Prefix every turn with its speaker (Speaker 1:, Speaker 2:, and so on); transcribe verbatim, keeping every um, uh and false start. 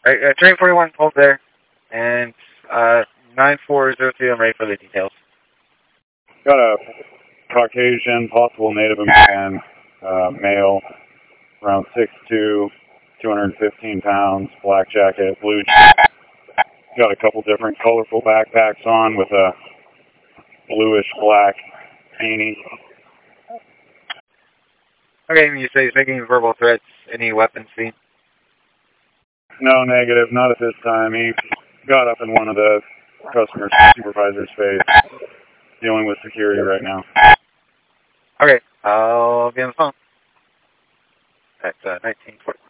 Speaker 1: Alright, uh, train forty-one, hold there. And, uh, nine four zero three, I'm ready for the details.
Speaker 2: Got a Caucasian, possible Native American, uh, male, around six two, two hundred fifteen pounds, black jacket, blue jeans. Got a couple different colorful backpacks on with a bluish black beanie.
Speaker 1: Okay, you say he's making verbal threats. Any weapons seen?
Speaker 2: No, negative, not at this time. He got up in one of the customer supervisor's face, dealing with security right now.
Speaker 1: Okay, I'll be on the phone. At uh, nineteen forty.